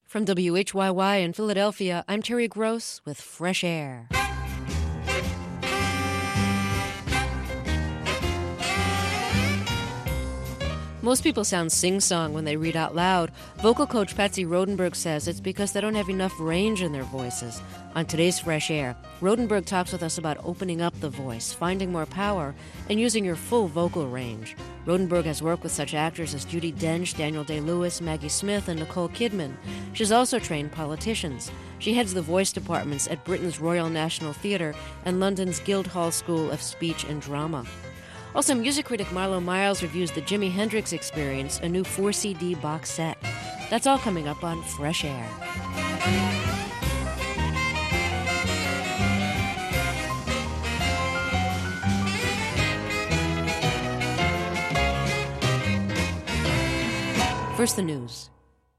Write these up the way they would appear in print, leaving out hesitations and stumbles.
From WHYY in Philadelphia, I'm Terry Gross with Fresh Air. Most people sound sing-song when they read out loud. Vocal coach Patsy Rodenberg says it's because they don't have enough range in their voices. On today's Fresh Air, Rodenberg talks with us about opening up the voice, finding more power, and using your full vocal range. Rodenberg has worked with such actors as Judi Dench, Daniel Day-Lewis, Maggie Smith, and Nicole Kidman. She's also trained politicians. She heads the voice departments at Britain's Royal National Theatre and London's Guildhall School of Speech and Drama. Also, music critic Marlo Miles reviews the Jimi Hendrix Experience, a new 4-CD box set. That's all coming up on Fresh Air. First, the news.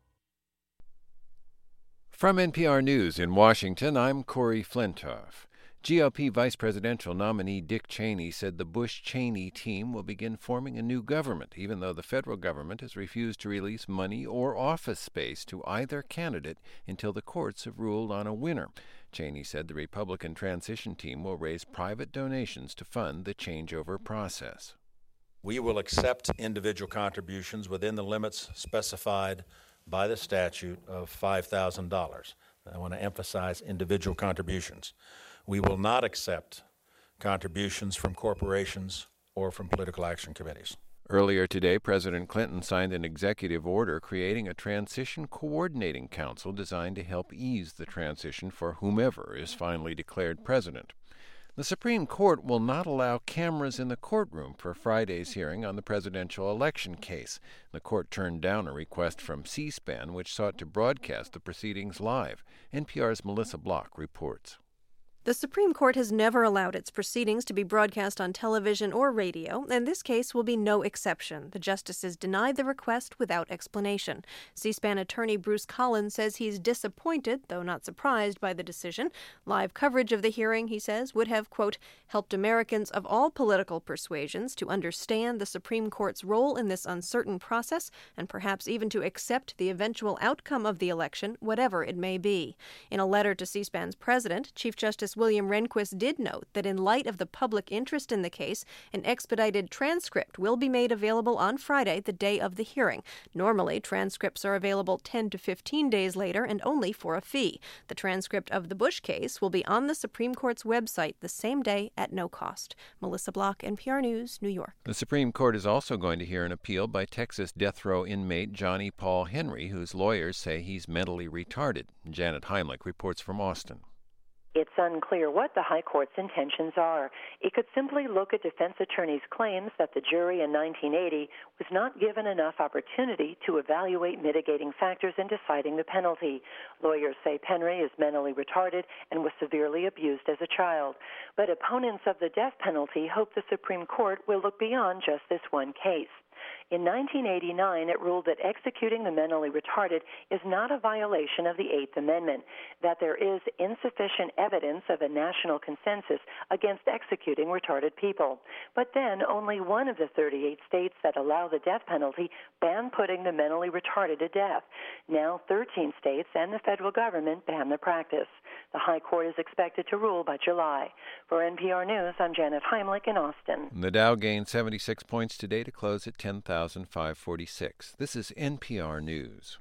From NPR News in Washington, I'm Corey Flintoff. GOP vice presidential nominee Dick Cheney said the Bush-Cheney team will begin forming a new government, even though the federal government has refused to release money or office space to either candidate until the courts have ruled on a winner. Cheney said the Republican transition team will raise private donations to fund the changeover process. We will accept individual contributions within the limits specified by the statute of $5,000. I want to emphasize individual contributions. We will not accept contributions from corporations or from political action committees. Earlier today, President Clinton signed an executive order creating a transition coordinating council designed to help ease the transition for whomever is finally declared president. The Supreme Court will not allow cameras in the courtroom for Friday's hearing on the presidential election case. The court turned down a request from C-SPAN, which sought to broadcast the proceedings live. NPR's Melissa Block reports. The Supreme Court has never allowed its proceedings to be broadcast on television or radio, and this case will be no exception. The justices denied the request without explanation. C-SPAN attorney Bruce Collins says he's disappointed, though not surprised, by the decision. Live coverage of the hearing, he says, would have, quote, helped Americans of all political persuasions to understand the Supreme Court's role in this uncertain process and perhaps even to accept the eventual outcome of the election, whatever it may be. In a letter to C-SPAN's president, Chief Justice William Rehnquist did note that in light of the public interest in the case, an expedited transcript will be made available on Friday, the day of the hearing. Normally, transcripts are available 10 to 15 days later and only for a fee. The transcript of the Bush case will be on the Supreme Court's website the same day at no cost. Melissa Block, NPR News, New York. The Supreme Court is also going to hear an appeal by Texas death row inmate Johnny Paul Henry, whose lawyers say he's mentally retarded. Janet Heimlich reports from Austin. It's unclear what the High Court's intentions are. It could simply look at defense attorneys' claims that the jury in 1980 was not given enough opportunity to evaluate mitigating factors in deciding the penalty. Lawyers say Henry is mentally retarded and was severely abused as a child. But opponents of the death penalty hope the Supreme Court will look beyond just this one case. In 1989, it ruled that executing the mentally retarded is not a violation of the Eighth Amendment, that there is insufficient evidence of a national consensus against executing retarded people. But then only one of the 38 states that allow the death penalty ban putting the mentally retarded to death. Now 13 states and the federal government ban the practice. The High Court is expected to rule by July. For NPR News, I'm Janet Heimlich in Austin. The Dow gained 76 points today to close at 10,546. This is NPR News.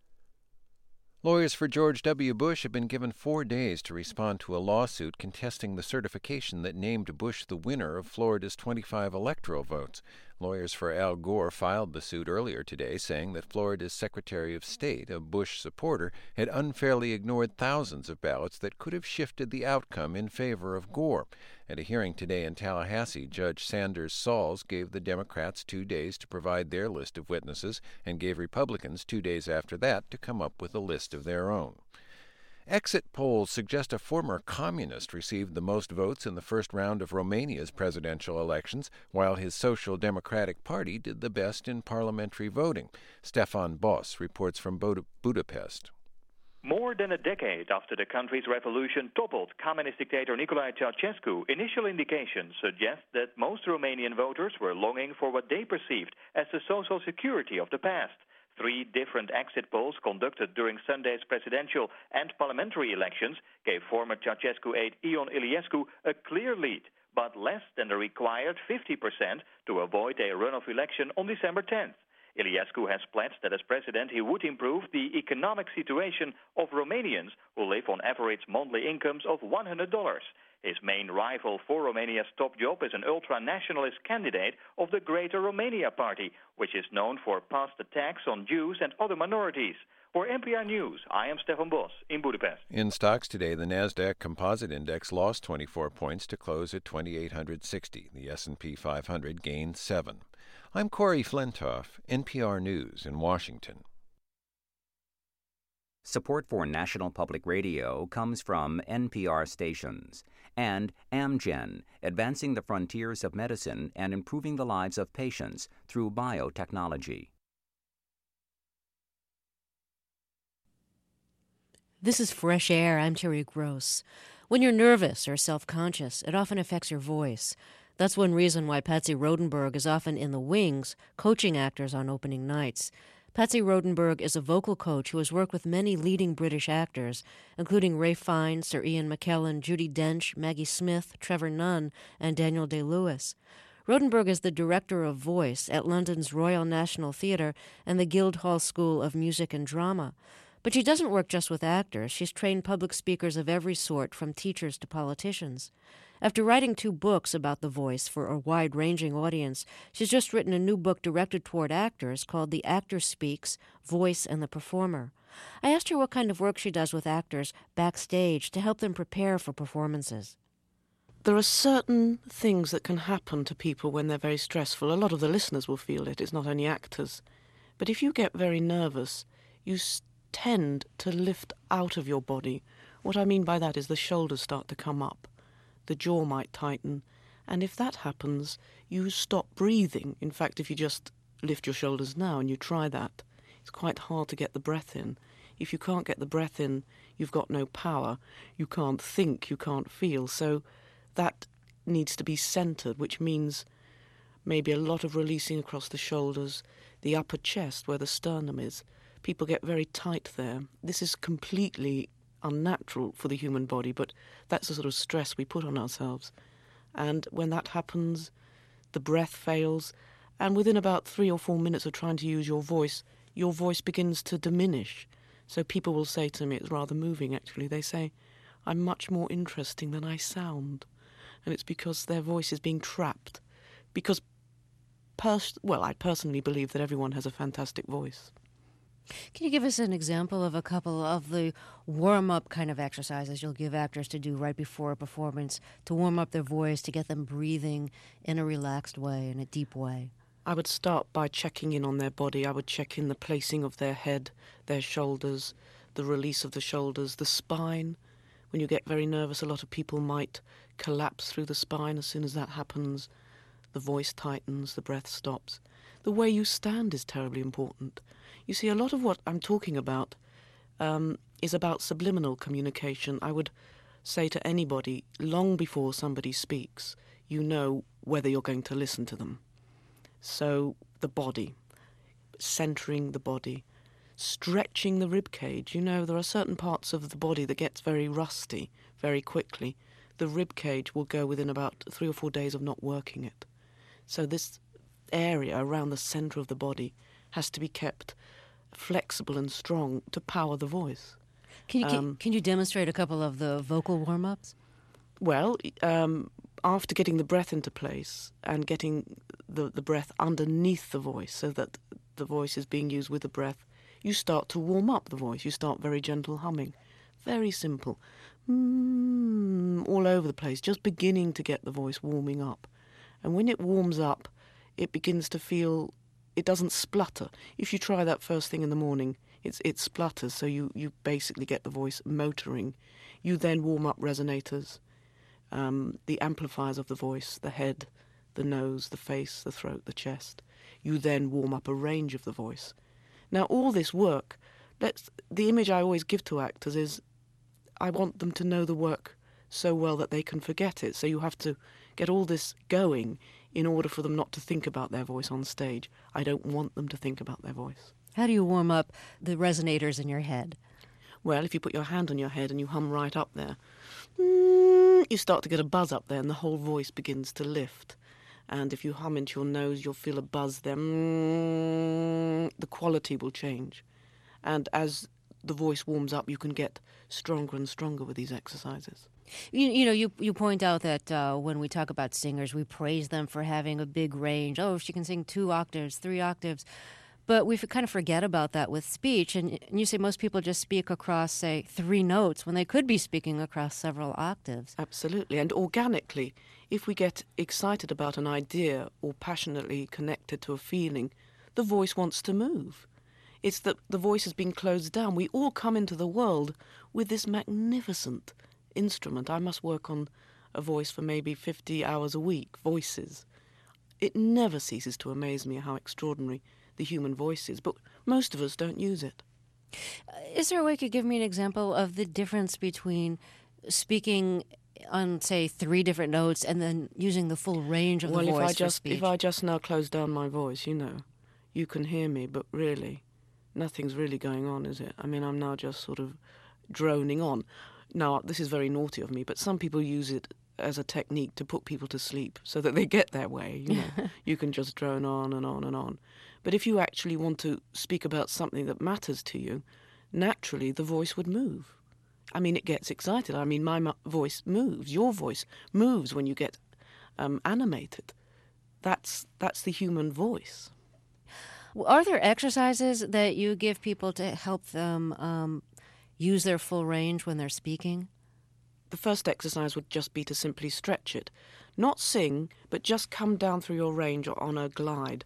Lawyers for George W. Bush have been given 4 days to respond to a lawsuit contesting the certification that named Bush the winner of Florida's 25 electoral votes. Lawyers for Al Gore filed the suit earlier today, saying that Florida's Secretary of State, a Bush supporter, had unfairly ignored thousands of ballots that could have shifted the outcome in favor of Gore. At a hearing today in Tallahassee, Judge Sanders Sauls gave the Democrats 2 days to provide their list of witnesses and gave Republicans 2 days after that to come up with a list of their own. Exit polls suggest a former communist received the most votes in the first round of Romania's presidential elections, while his Social Democratic Party did the best in parliamentary voting. Stefan Boss reports from Budapest. More than a decade after the country's revolution toppled communist dictator Nicolae Ceausescu, initial indications suggest that most Romanian voters were longing for what they perceived as the social security of the past. 3 different exit polls conducted during Sunday's presidential and parliamentary elections gave former Ceausescu aide Ion Iliescu a clear lead, but less than the required 50% to avoid a runoff election on December 10th. Iliescu has pledged that as president he would improve the economic situation of Romanians who live on average monthly incomes of $100. His main rival for Romania's top job is an ultra-nationalist candidate of the Greater Romania Party, which is known for past attacks on Jews and other minorities. For NPR News, I am Stefan Bos in Budapest. In stocks today, the Nasdaq Composite Index lost 24 points to close at 2,860. The S&P 500 gained 7. I'm Corey Flintoff, NPR News in Washington. Support for National Public Radio comes from NPR stations and Amgen, advancing the frontiers of medicine and improving the lives of patients through biotechnology. This is Fresh Air. I'm Terry Gross. When you're nervous or self-conscious, it often affects your voice. That's one reason why Patsy Rodenburg is often in the wings, coaching actors on opening nights. Patsy Rodenburg is a vocal coach who has worked with many leading British actors, including Ralph Fiennes, Sir Ian McKellen, Judi Dench, Maggie Smith, Trevor Nunn, and Daniel Day-Lewis. Rodenburg is the director of voice at London's Royal National Theatre and the Guildhall School of Music and Drama. But she doesn't work just with actors. She's trained public speakers of every sort, from teachers to politicians. After writing 2 books about the voice for a wide-ranging audience, she's just written a new book directed toward actors called The Actor Speaks, Voice and the Performer. I asked her what kind of work she does with actors backstage to help them prepare for performances. There are certain things that can happen to people when they're very stressful. A lot of the listeners will feel it. It's not only actors. But if you get very nervous, you tend to lift out of your body. What I mean by that is the shoulders start to come up. The jaw might tighten, and if that happens, you stop breathing. In fact, if you just lift your shoulders now and you try that, it's quite hard to get the breath in. If you can't get the breath in, you've got no power. You can't think, you can't feel. So that needs to be centered, which means maybe a lot of releasing across the shoulders, the upper chest where the sternum is. People get very tight there. This is completely unnatural for the human body, but that's the sort of stress we put on ourselves. And when that happens, the breath fails, and within about 3 or 4 minutes of trying to use your voice begins to diminish. So people will say to me, it's rather moving actually, they say, I'm much more interesting than I sound. And it's because their voice is being trapped. Because, I personally believe that everyone has a fantastic voice. Can you give us an example of a couple of the warm-up kind of exercises you'll give actors to do right before a performance to warm up their voice, to get them breathing in a relaxed way, in a deep way? I would start by checking in on their body. I would check in the placing of their head, their shoulders, the release of the shoulders, the spine. When you get very nervous, a lot of people might collapse through the spine. As soon as that happens, the voice tightens, the breath stops. The way you stand is terribly important. You see, a lot of what I'm talking about is about subliminal communication. I would say to anybody, long before somebody speaks, you know whether you're going to listen to them. So the body, centering the body, stretching the rib cage. You know, there are certain parts of the body that gets very rusty very quickly. The rib cage will go within about 3 or 4 days of not working it. So this area around the center of the body has to be kept flexible and strong to power the voice. Can you demonstrate a couple of the vocal warm-ups? Well, after getting the breath into place and getting the breath underneath the voice so that the voice is being used with the breath, you start to warm up the voice. You start very gentle humming. Very simple. All over the place, just beginning to get the voice warming up. And when it warms up, it begins to feel, it doesn't splutter. If you try that first thing in the morning, it splutters, so you basically get the voice motoring. You then warm up resonators, the amplifiers of the voice, the head, the nose, the face, the throat, the chest. You then warm up a range of the voice. Now, all this work, the image I always give to actors is I want them to know the work so well that they can forget it. So you have to get all this going in order for them not to think about their voice on stage. I don't want them to think about their voice. How do you warm up the resonators in your head? Well, if you put your hand on your head and you hum right up there, you start to get a buzz up there and the whole voice begins to lift. And if you hum into your nose, you'll feel a buzz there. The quality will change. And as the voice warms up, you can get stronger and stronger with these exercises. You point out that when we talk about singers, we praise them for having a big range. Oh, she can sing 2 octaves, 3 octaves. But we kind of forget about that with speech. And you say most people just speak across, say, 3 notes when they could be speaking across several octaves. Absolutely. And organically, if we get excited about an idea or passionately connected to a feeling, the voice wants to move. It's that the voice has been closed down. We all come into the world with this magnificent instrument. I must work on a voice for maybe 50 hours a week, voices. It never ceases to amaze me how extraordinary the human voice is, but most of us don't use it. Is there a way you could give me an example of the difference between speaking on, say, 3 different notes and then using the full range of the voice for speech? If I just now close down my voice, you can hear me, but really, nothing's really going on, is it? I mean, I'm now just sort of droning on. Now, this is very naughty of me, but some people use it as a technique to put people to sleep so that they get their way. You can just drone on and on and on. But if you actually want to speak about something that matters to you, naturally the voice would move. I mean, it gets excited. I mean, my voice moves. Your voice moves when you get animated. That's the human voice. Are there exercises that you give people to help them use their full range when they're speaking? The first exercise would just be to simply stretch it. Not sing, but just come down through your range on a glide.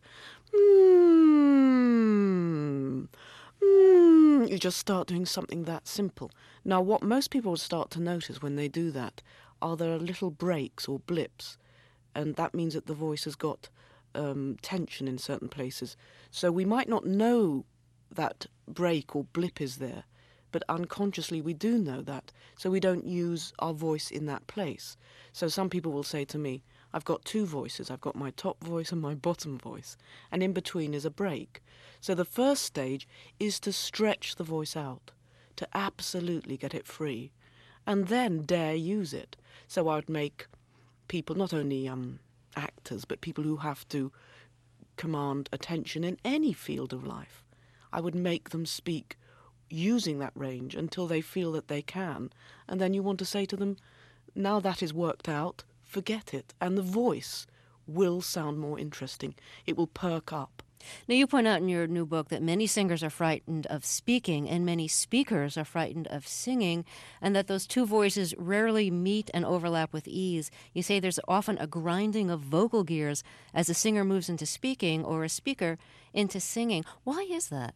You just start doing something that simple. Now, what most people start to notice when they do that are there little breaks or blips, and that means that the voice has got tension in certain places. So we might not know that break or blip is there, but unconsciously we do know that, so we don't use our voice in that place. So some people will say to me, I've got 2 voices. I've got my top voice and my bottom voice, and in between is a break. So the first stage is to stretch the voice out, to absolutely get it free, and then dare use it. So I would make people, not only actors, but people who have to command attention in any field of life, I would make them speak using that range until they feel that they can. And then you want to say to them, now that is worked out, forget it. And the voice will sound more interesting. It will perk up. Now, you point out in your new book that many singers are frightened of speaking and many speakers are frightened of singing, and that those 2 voices rarely meet and overlap with ease. You say there's often a grinding of vocal gears as a singer moves into speaking or a speaker into singing. Why is that?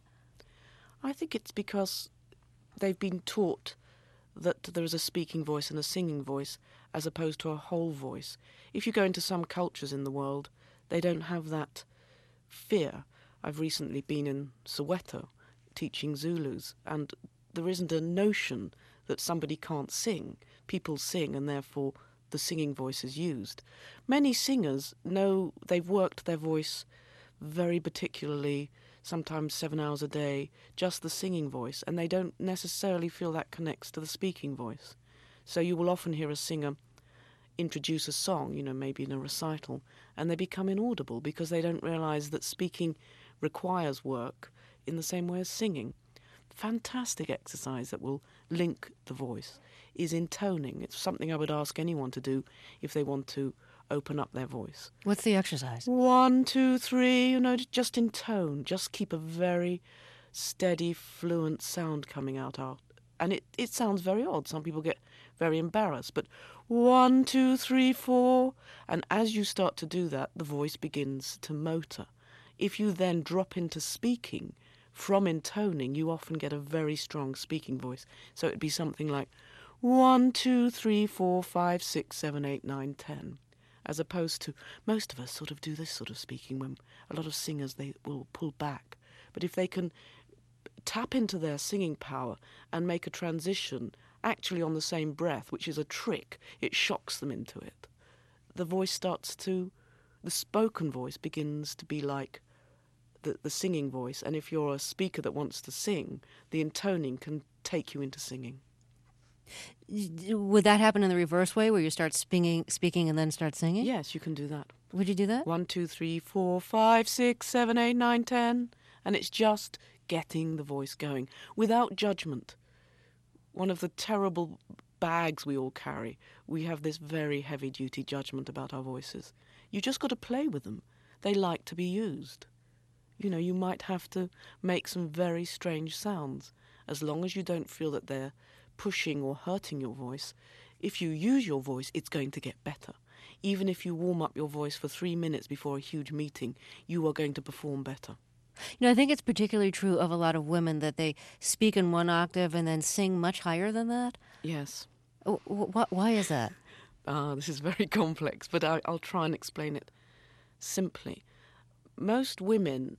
I think it's because they've been taught that there is a speaking voice and a singing voice as opposed to a whole voice. If you go into some cultures in the world, they don't have that fear. I've recently been in Soweto teaching Zulus, and there isn't a notion that somebody can't sing. People sing, and therefore the singing voice is used. Many singers know they've worked their voice very particularly, sometimes 7 hours a day, just the singing voice, and they don't necessarily feel that connects to the speaking voice. So you will often hear a singer introduce a song, maybe in a recital, and they become inaudible because they don't realize that speaking requires work in the same way as singing. Fantastic exercise that will link the voice is intoning. It's something I would ask anyone to do if they want to open up their voice. What's the exercise? 1, 2, 3, just intone. Just keep a very steady, fluent sound coming out. And it sounds very odd. Some people get very embarrassed. But 1, 2, 3, 4. And as you start to do that, the voice begins to motor. If you then drop into speaking from intoning, you often get a very strong speaking voice. So it'd be something like 1, 2, 3, 4, 5, 6, 7, 8, 9, 10. As opposed to, most of us sort of do this sort of speaking when a lot of singers, they will pull back. But if they can tap into their singing power and make a transition actually on the same breath, which is a trick, it shocks them into it. The spoken voice begins to be like the singing voice, and if you're a speaker that wants to sing, the intoning can take you into singing. Would that happen in the reverse way, where you start speaking and then start singing? Yes, you can do that. Would you do that? 1, 2, 3, 4, 5, 6, 7, 8, 9, 10. And it's just getting the voice going without judgment. One of the terrible bags we all carry, we have this very heavy-duty judgment about our voices. You just got to play with them. They like to be used. You know, you might have to make some very strange sounds. As long as you don't feel that they're pushing or hurting your voice, if you use your voice, it's going to get better. Even if you warm up your voice for 3 minutes before a huge meeting, you are going to perform better. You know, I think it's particularly true of a lot of women that they speak in one octave and then sing much higher than that. Yes. Why is that? This is very complex, but I'll try and explain it simply. Most women,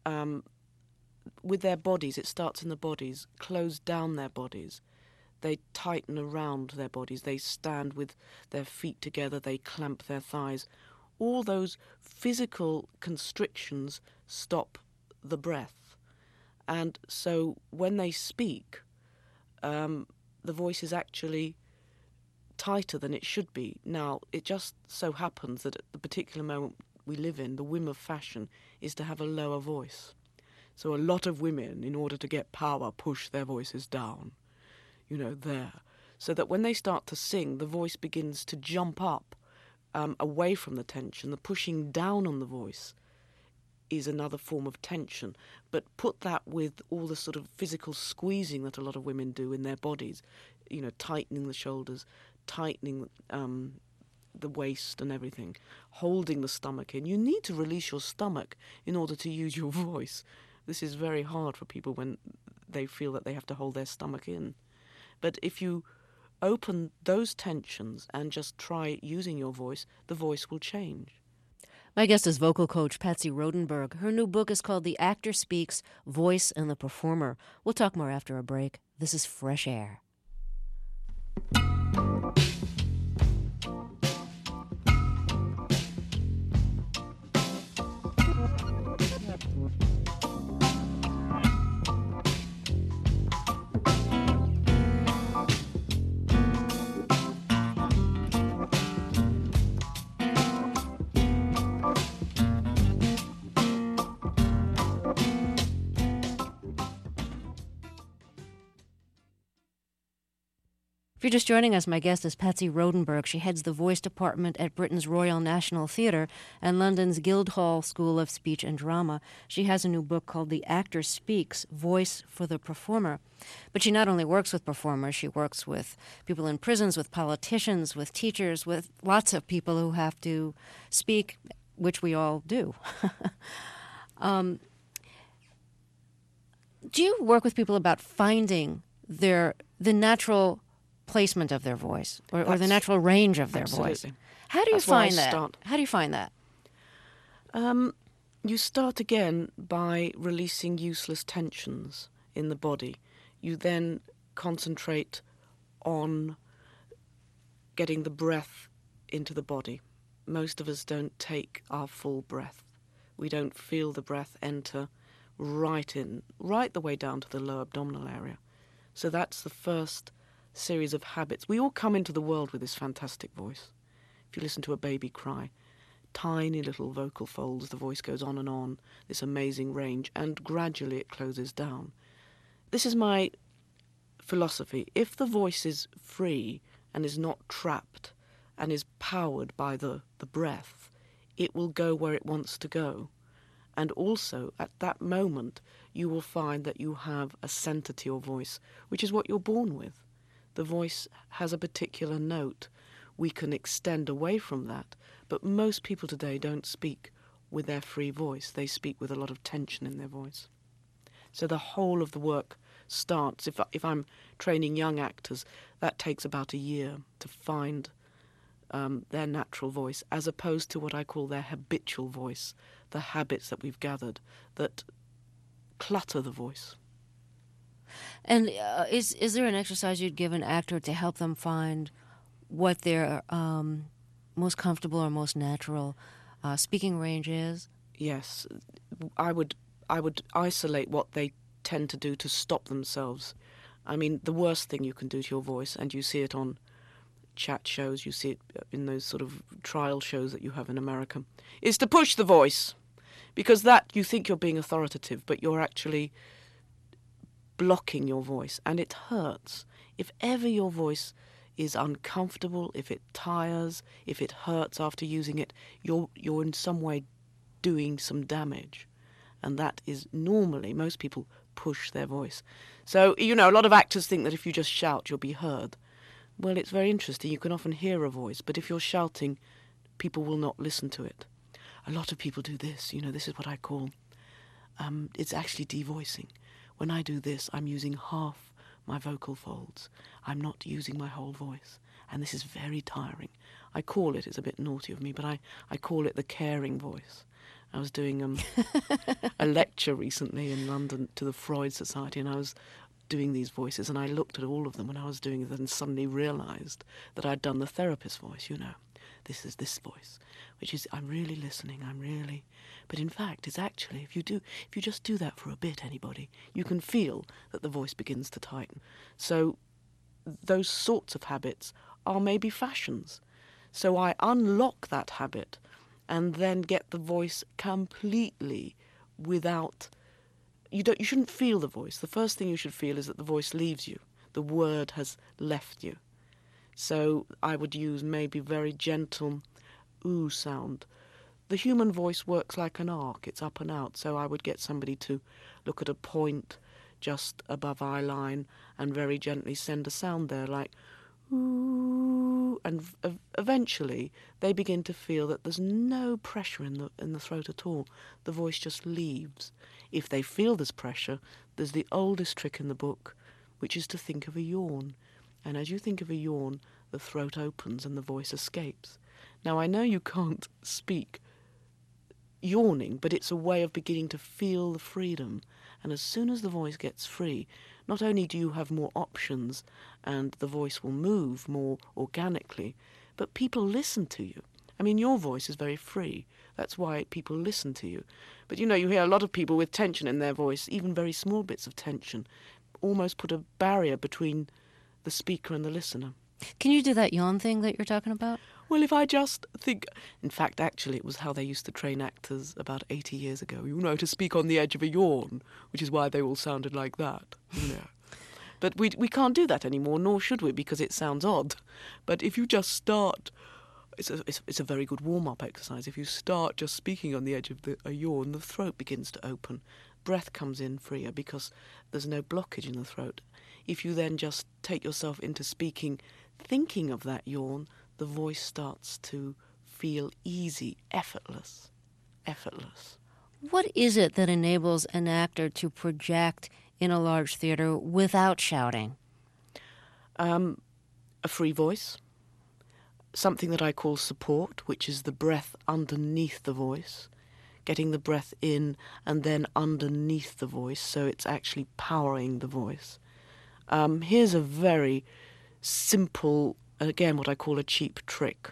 with their bodies, it starts in the bodies, close down their bodies. They tighten around their bodies. They stand with their feet together. They clamp their thighs. All those physical constrictions stop the breath. And so when they speak, the voice is actually tighter than it should be. Now, it just so happens that at the particular moment we live in, the whim of fashion is to have a lower voice. So a lot of women, in order to get power, push their voices down, there. So that when they start to sing, the voice begins to jump up away from the tension. The pushing down on the voice is another form of tension. But put that with all the sort of physical squeezing that a lot of women do in their bodies, tightening the shoulders, tightening the waist and everything, holding the stomach in. You need to release your stomach in order to use your voice. This is very hard for people when they feel that they have to hold their stomach in. But if you open those tensions and just try using your voice, the voice will change. My guest is vocal coach Patsy Rodenburg. Her new book is called The Actor Speaks, Voice and the Performer. We'll talk more after a break. This is Fresh Air. If you're just joining us, my guest is Patsy Rodenburg. She heads the voice department at Britain's Royal National Theatre and London's Guildhall School of Speech and Drama. She has a new book called The Actor Speaks, Voice for the Performer. But she not only works with performers, she works with people in prisons, with politicians, with teachers, with lots of people who have to speak, which we all do. Do you work with people about finding the natural placement of their voice or the natural range of their voice? How do you find that? How do you find that? You start again by releasing useless tensions in the body. You then concentrate on getting the breath into the body. Most of us don't take our full breath. We don't feel the breath enter right the way down to the lower abdominal area. So that's the first series of habits. We all come into the world with this fantastic voice. If you listen to a baby cry, tiny little vocal folds, the voice goes on, this amazing range, and gradually it closes down. This is my philosophy. If the voice is free and is not trapped and is powered by the breath, it will go where it wants to go. And also, at that moment, you will find that you have a centre to your voice, which is what you're born with. The voice has a particular note. We can extend away from that, but most people today don't speak with their free voice. They speak with a lot of tension in their voice. So the whole of the work starts, if I'm training young actors, that takes about a year to find their natural voice, as opposed to what I call their habitual voice, the habits that we've gathered that clutter the voice. And is there an exercise you'd give an actor to help them find what their most comfortable or most natural speaking range is? Yes. I would I would isolate what they tend to do to stop themselves. I mean, the worst thing you can do to your voice, and you see it on chat shows, you see it in those sort of trial shows that you have in America, is to push the voice. Because that, you think you're being authoritative, but you're actually blocking your voice, and it hurts. If ever your voice is uncomfortable, if it tires, if it hurts after using it, you're in some way doing some damage. And that is normally, most people push their voice. So, a lot of actors think that if you just shout, you'll be heard. Well, it's very interesting. You can often hear a voice, but if you're shouting, people will not listen to it. A lot of people do this. This is what I call, it's actually devoicing. When I do this, I'm using half my vocal folds. I'm not using my whole voice. And this is very tiring. I call it, it's a bit naughty of me, but I call it the caring voice. I was doing a lecture recently in London to the Freud Society, and I was doing these voices, and I looked at all of them when I was doing it and suddenly realised that I'd done the therapist voice, This is this voice, which is, I'm really listening, But in fact, it's actually, if you just do that for a bit, anybody, you can feel that the voice begins to tighten. So those sorts of habits are maybe fashions. So I unlock that habit and then get the voice completely without... You shouldn't feel the voice. The first thing you should feel is that the voice leaves you. The word has left you. So I would use maybe very gentle ooh sound. The human voice works like an arc. It's up and out. So I would get somebody to look at a point just above eye line and very gently send a sound there like ooh. And eventually they begin to feel that there's no pressure in the throat at all. The voice just leaves. If they feel there's pressure, there's the oldest trick in the book, which is to think of a yawn. And as you think of a yawn, the throat opens and the voice escapes. Now, I know you can't speak yawning, but it's a way of beginning to feel the freedom. And as soon as the voice gets free, not only do you have more options and the voice will move more organically, but people listen to you. I mean, your voice is very free. That's why people listen to you. But, you hear a lot of people with tension in their voice, even very small bits of tension, almost put a barrier between the speaker and the listener. Can you do that yawn thing that you're talking about? Well, if I just think... In fact, actually, it was how they used to train actors about 80 years ago, to speak on the edge of a yawn, which is why they all sounded like that. But we can't do that anymore, nor should we, because it sounds odd. But if you just start... It's a very good warm-up exercise. If you start just speaking on the edge of a yawn, the throat begins to open. Breath comes in freer because there's no blockage in the throat. If you then just take yourself into speaking, thinking of that yawn, the voice starts to feel easy, effortless. What is it that enables an actor to project in a large theater without shouting? A free voice. Something that I call support, which is the breath underneath the voice, getting the breath in and then underneath the voice, so it's actually powering the voice. Here's a very simple, again, what I call a cheap trick.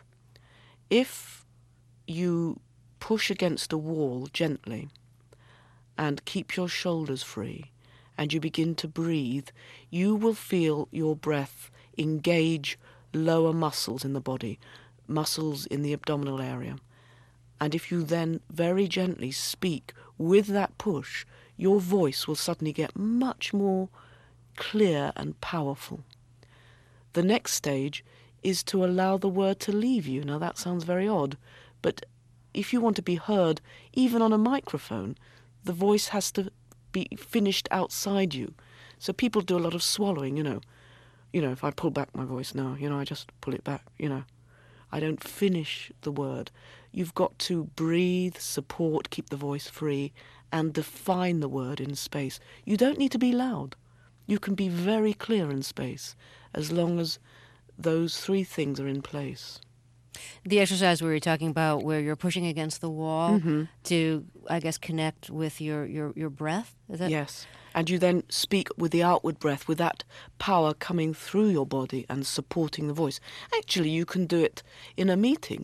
If you push against a wall gently and keep your shoulders free and you begin to breathe, you will feel your breath engage lower muscles in the body, muscles in the abdominal area. And if you then very gently speak with that push, your voice will suddenly get much more clear and powerful. The next stage is to allow the word to leave you. Now that sounds very odd, but if you want to be heard, even on a microphone, the voice has to be finished outside you. So people do a lot of swallowing, if I pull back my voice now, I just pull it back, I don't finish the word. You've got to breathe, support, keep the voice free, and define the word in space. You don't need to be loud. You can be very clear in space, as long as those three things are in place. The exercise we were talking about, where you're pushing against the wall to, I guess, connect with your breath? Is that... Yes. And you then speak with the outward breath, with that power coming through your body and supporting the voice. Actually, you can do it in a meeting.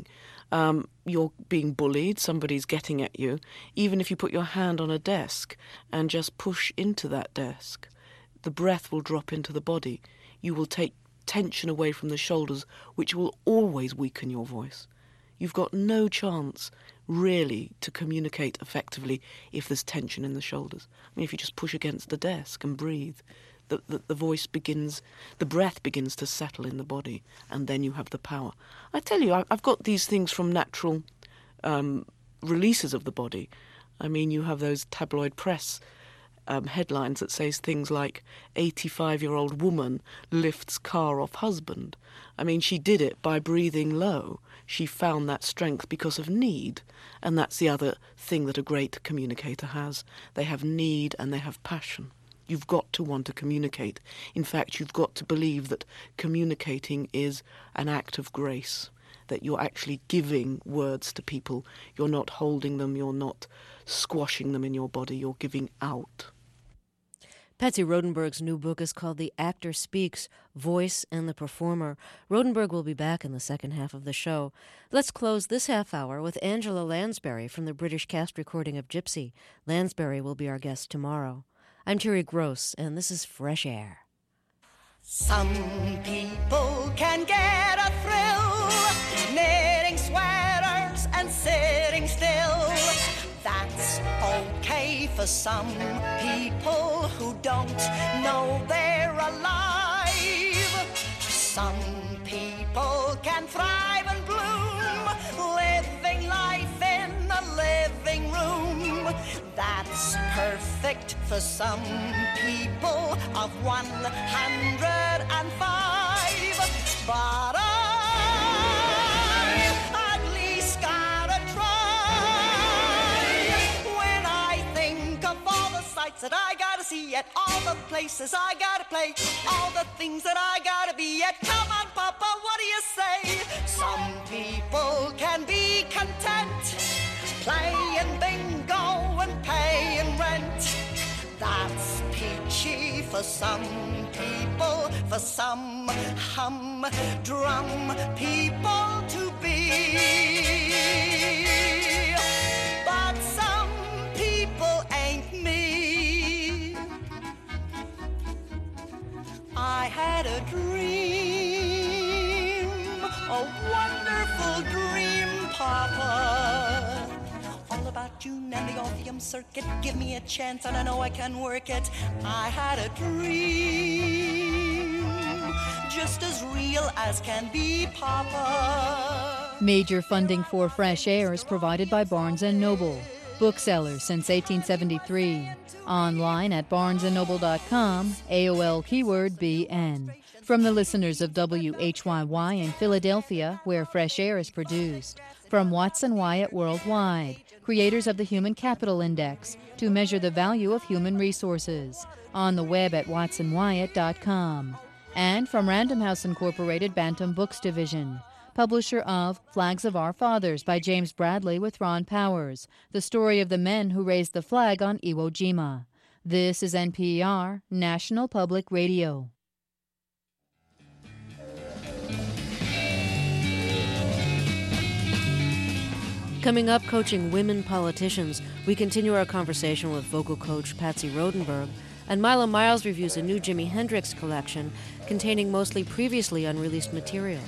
you're being bullied, somebody's getting at you, even if you put your hand on a desk and just push into that desk, the breath will drop into the body. You will take tension away from the shoulders, which will always weaken your voice. You've got no chance, really, to communicate effectively if there's tension in the shoulders. I mean, if you just push against the desk and breathe, the voice begins, the breath begins to settle in the body, and then you have the power. I tell you, I've got these things from natural releases of the body. I mean, you have those tabloid press headlines that says things like 85-year-old woman lifts car off husband. I mean, she did it by breathing low. She found that strength because of need. And that's the other thing that a great communicator has. They have need and they have passion. You've got to want to communicate. In fact, you've got to believe that communicating is an act of grace, that you're actually giving words to people. You're not holding them, you're not squashing them in your body, you're giving out. Patsy Rodenburg's new book is called The Actor Speaks, Voice and the Performer. Rodenburg will be back in the second half of the show. Let's close this half hour with Angela Lansbury from the British cast recording of Gypsy. Lansbury will be our guest tomorrow. I'm Terry Gross, and this is Fresh Air. Some people can get a thrill knitting sweaters and sitting still. That's okay for some people who don't know they're alive. Some people can thrive and bloom, living life in the living room. That's perfect for some people of 105. But I at least gotta try. When I think of all the sights that I gotta see at all the places I gotta play, all the things that I gotta be at. Come on, Papa, what do you say? Some people can be content playing bingo and paying rent. That's peachy for some people, for some humdrum people to be. But some people ain't me. I had a dream, a wonderful dream, Papa. All about June and the Orpheum Circuit. Give me a chance and I know I can work it. I had a dream, just as real as can be, Papa. Major funding for Fresh Air is provided by Barnes & Noble, booksellers since 1873. Online at barnesandnoble.com, AOL keyword BN. From the listeners of WHYY in Philadelphia, where Fresh Air is produced. From Watson Wyatt Worldwide, creators of the Human Capital Index, to measure the value of human resources. On the web at watsonwyatt.com. And from Random House Incorporated Bantam Books Division, publisher of Flags of Our Fathers by James Bradley with Ron Powers, the story of the men who raised the flag on Iwo Jima. This is NPR, National Public Radio. Coming up, coaching women politicians, we continue our conversation with vocal coach Patsy Rodenburg, and Mila Miles reviews a new Jimi Hendrix collection containing mostly previously unreleased material.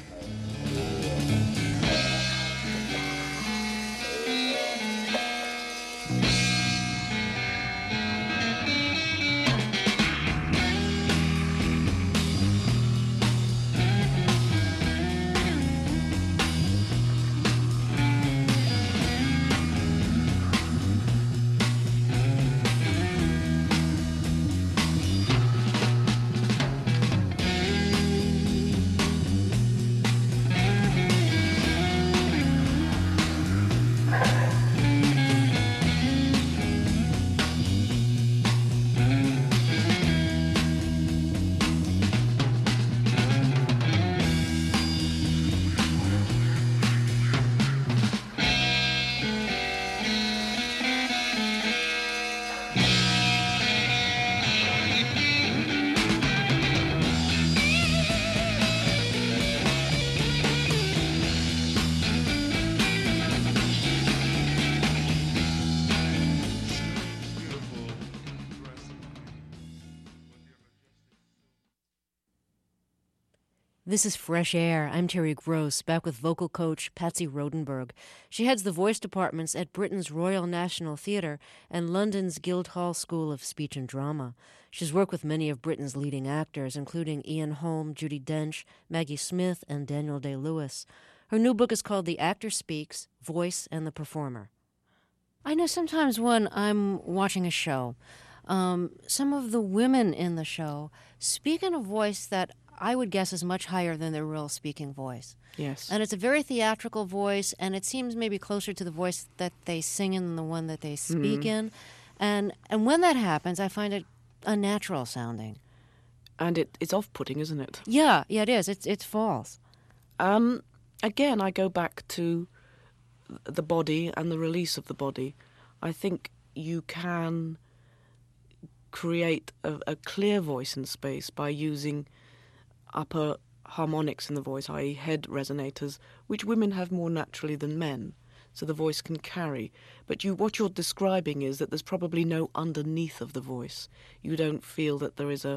This is Fresh Air. I'm Terry Gross, back with vocal coach Patsy Rodenburg. She heads the voice departments at Britain's Royal National Theatre and London's Guildhall School of Speech and Drama. She's worked with many of Britain's leading actors, including Ian Holm, Judi Dench, Maggie Smith, and Daniel Day-Lewis. Her new book is called The Actor Speaks, Voice and the Performer. I know sometimes when I'm watching a show, some of the women in the show speak in a voice that I would guess is much higher than their real speaking voice. Yes. And it's a very theatrical voice, and it seems maybe closer to the voice that they sing in than the one that they speak in. And when that happens, I find it unnatural sounding. And it's off-putting, isn't it? Yeah, it is. It's false. Again, I go back to the body and the release of the body. I think you can create a clear voice in space by using upper harmonics in the voice, i.e. head resonators, which women have more naturally than men, so the voice can carry. But what you're describing is that there's probably no underneath of the voice. You don't feel that there is a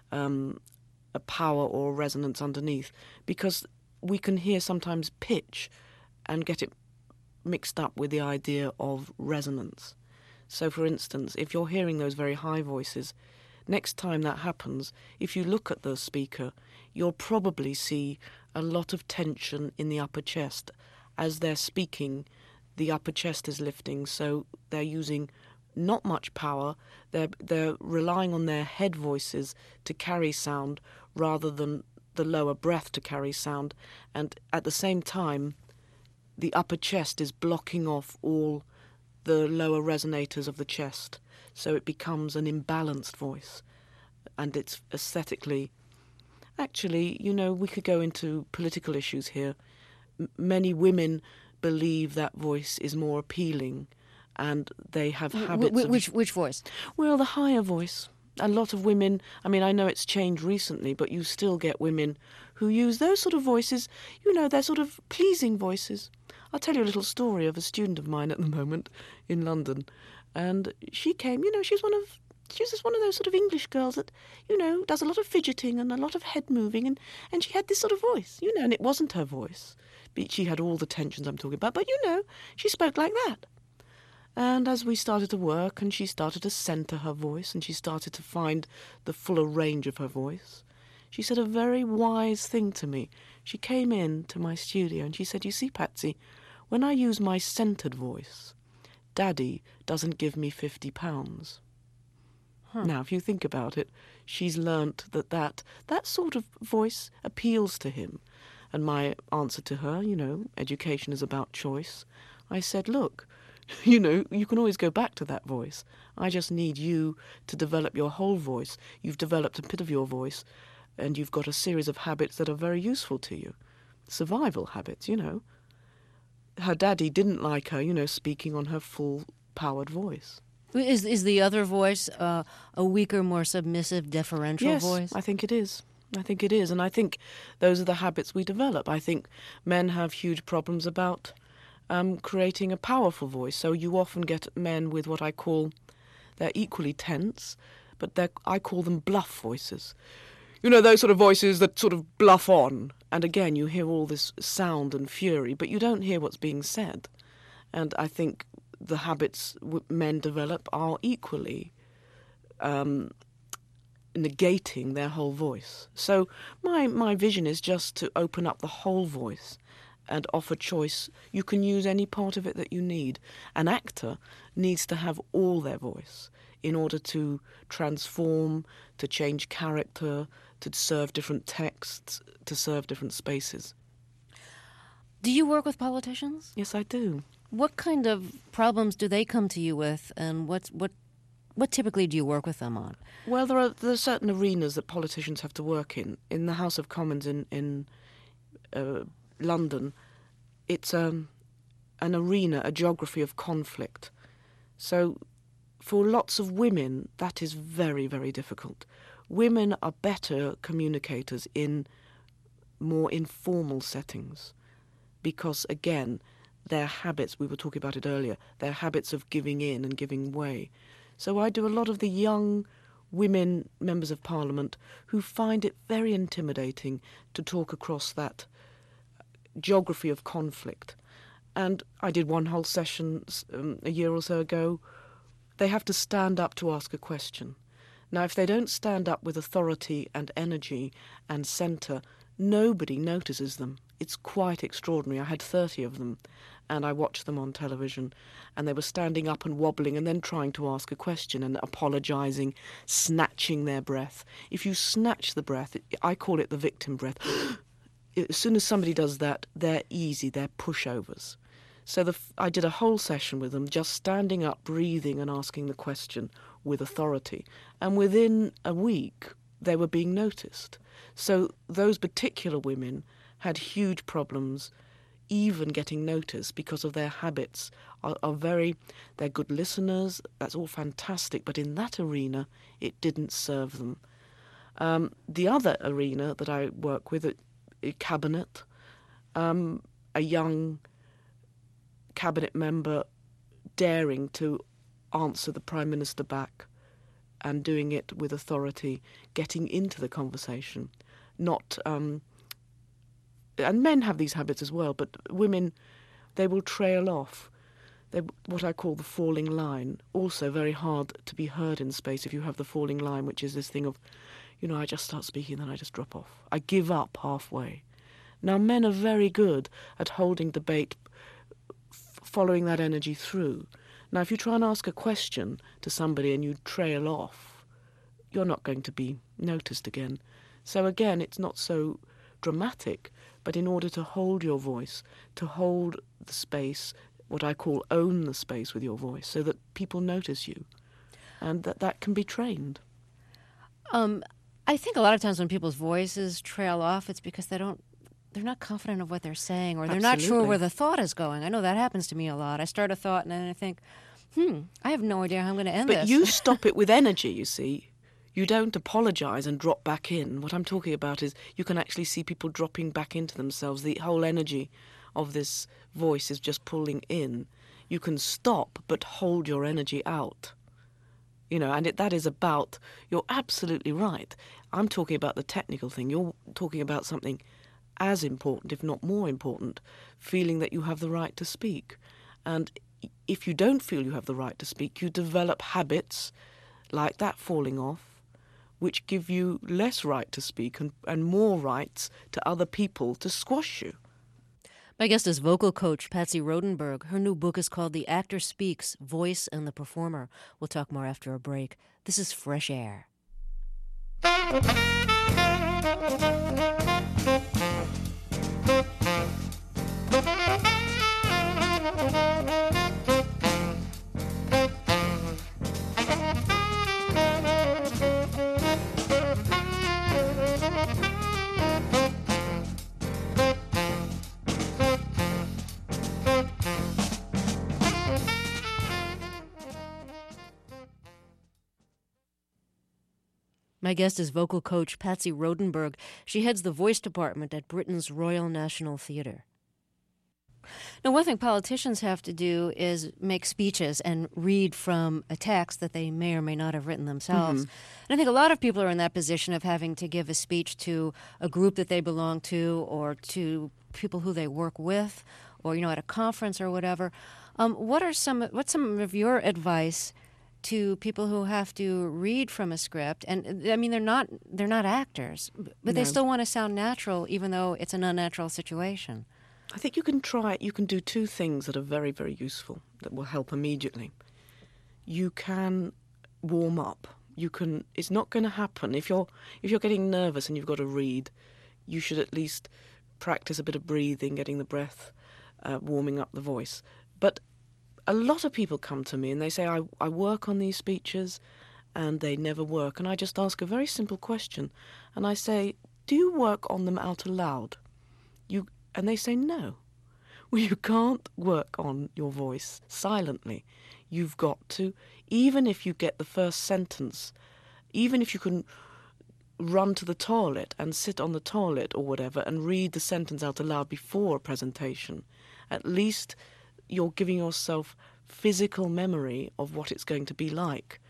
power or resonance underneath, because we can hear sometimes pitch and get it mixed up with the idea of resonance. So, for instance, if you're hearing those very high voices, next time that happens, if you look at the speaker, you'll probably see a lot of tension in the upper chest. As they're speaking, the upper chest is lifting, so they're using not much power. They're relying on their head voices to carry sound rather than the lower breath to carry sound. And at the same time, the upper chest is blocking off all the lower resonators of the chest, so it becomes an imbalanced voice, and it's aesthetically... Actually, we could go into political issues here. Many women believe that voice is more appealing, and they have habits Which voice? Well, the higher voice. A lot of women, I know it's changed recently, but you still get women who use those sort of voices, they're sort of pleasing voices. I'll tell you a little story of a student of mine at the moment in London. And she came, she's just one of those sort of English girls that, does a lot of fidgeting and a lot of head moving. And she had this sort of voice, and it wasn't her voice. But she had all the tensions I'm talking about. But, she spoke like that. And as we started to work and she started to centre her voice and she started to find the fuller range of her voice, she said a very wise thing to me. She came in to my studio and she said, "You see, Patsy, when I use my centred voice, Daddy doesn't give me £50. Now, if you think about it, she's learnt that sort of voice appeals to him. And my answer to her, education is about choice. I said, look, you can always go back to that voice. I just need you to develop your whole voice. You've developed a bit of your voice, and you've got a series of habits that are very useful to you. Survival habits, Her daddy didn't like her, speaking on her full-powered voice. Is the other voice a weaker, more submissive, deferential voice? Yes, I think it is. And I think those are the habits we develop. I think men have huge problems about creating a powerful voice. So you often get men with what I call, they're equally tense, but I call them bluff voices. Those sort of voices that sort of bluff on. And again, you hear all this sound and fury, but you don't hear what's being said. And I think the habits men develop are equally negating their whole voice. So my vision is just to open up the whole voice and offer choice. You can use any part of it that you need. An actor needs to have all their voice in order to transform, to change character, to serve different texts, to serve different spaces. Do you work with politicians? Yes, I do. What kind of problems do they come to you with, and what typically do you work with them on? Well, there are certain arenas that politicians have to work in. In the House of Commons in London, it's an arena, a geography of conflict. So for lots of women, that is very, very difficult. Women are better communicators in more informal settings because, again, their habits, we were talking about it earlier, their habits of giving in and giving way. So I do a lot of the young women, members of parliament, who find it very intimidating to talk across that geography of conflict. And I did one whole session a year or so ago. They have to stand up to ask a question. Now, if they don't stand up with authority and energy and centre, nobody notices them. It's quite extraordinary. I had 30 of them, and I watched them on television, and they were standing up and wobbling and then trying to ask a question and apologising, snatching their breath. If you snatch the breath, I call it the victim breath. As soon as somebody does that, they're easy, they're pushovers. So I did a whole session with them, just standing up, breathing and asking the question with authority. And within a week, they were being noticed. So those particular women had huge problems even getting noticed because of their habits. They're good listeners, that's all fantastic, but in that arena, it didn't serve them. The other arena that I work with, a cabinet, a young cabinet member daring to answer the Prime Minister back and doing it with authority, getting into the conversation, not... and men have these habits as well, but women, they will trail off. What I call the falling line, also very hard to be heard in space if you have the falling line, which is this thing of, I just start speaking, then I just drop off. I give up halfway. Now, men are very good at holding debate, following that energy through. Now, if you try and ask a question to somebody and you trail off, you're not going to be noticed again. So again, it's not so dramatic, but in order to hold your voice, to hold the space, what I call own the space with your voice, so that people notice you, and that can be trained. I think a lot of times when people's voices trail off, it's because they're not confident of what they're saying, or they're not sure where the thought is going. I know that happens to me a lot. I start a thought and then I think, I have no idea how I'm going to end this. But you stop it with energy, you see. You don't apologise and drop back in. What I'm talking about is you can actually see people dropping back into themselves. The whole energy of this voice is just pulling in. You can stop but hold your energy out. And that is about, you're absolutely right. I'm talking about the technical thing. You're talking about something as important, if not more important, feeling that you have the right to speak. And if you don't feel you have the right to speak, you develop habits like that falling off, which give you less right to speak and more rights to other people to squash you. My guest is vocal coach Patsy Rodenburg. Her new book is called The Actor Speaks, Voice and the Performer. We'll talk more after a break. This is Fresh Air. My guest is vocal coach Patsy Rodenburg. She heads the voice department at Britain's Royal National Theatre. Now, one thing politicians have to do is make speeches and read from a text that they may or may not have written themselves. And I think a lot of people are in that position of having to give a speech to a group that they belong to, or to people who they work with, or, at a conference or whatever. What's some of your advice to people who have to read from a script? And I mean, they're not actors, but they still want to sound natural, even though it's an unnatural situation. I think you can do two things that are very, very useful that will help immediately. You can warm up. It's not going to happen. If you're getting nervous and you've got to read, you should at least practice a bit of breathing, getting the breath, warming up the voice. But a lot of people come to me and they say, I work on these speeches and they never work. And I just ask a very simple question. And I say, do you work on them out aloud? And they say, no. Well, you can't work on your voice silently. You've got to, even if you get the first sentence, even if you can run to the toilet and sit on the toilet or whatever and read the sentence out aloud before a presentation, at least you're giving yourself physical memory of what it's going to be like.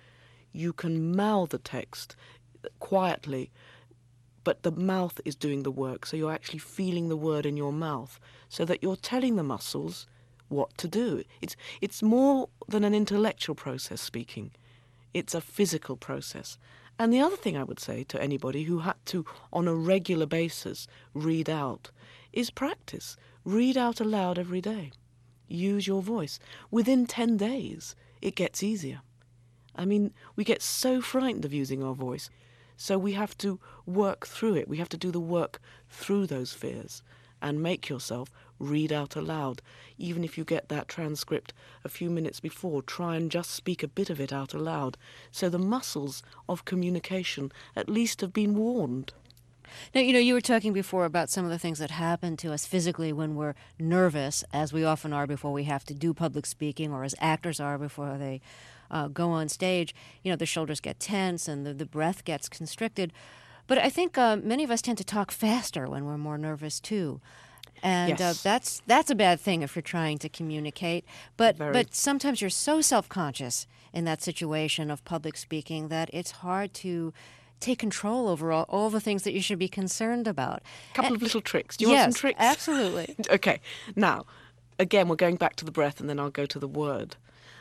you can mouth a text quietly, but the mouth is doing the work, so you're actually feeling the word in your mouth, so that you're telling the muscles what to do. It's more than an intellectual process, speaking. It's a physical process. And the other thing I would say to anybody who had to, on a regular basis, read out, is practice. Read out aloud every day. Use your voice. Within 10 days, it gets easier. I mean, we get so frightened of using our voice, so we have to work through it. We have to do the work through those fears and make yourself read out aloud. Even if you get that transcript a few minutes before, try and just speak a bit of it out aloud, so the muscles of communication at least have been warned. Now, you were talking before about some of the things that happen to us physically when we're nervous, as we often are before we have to do public speaking, or as actors are before they go on stage. The shoulders get tense and the breath gets constricted. But I think many of us tend to talk faster when we're more nervous, too. And yes. That's a bad thing if you're trying to communicate. But sometimes you're so self-conscious in that situation of public speaking that it's hard to take control over all the things that you should be concerned about. A couple of little tricks. Do you want some tricks? Yes, absolutely. Okay. Now, again, we're going back to the breath, and then I'll go to the word.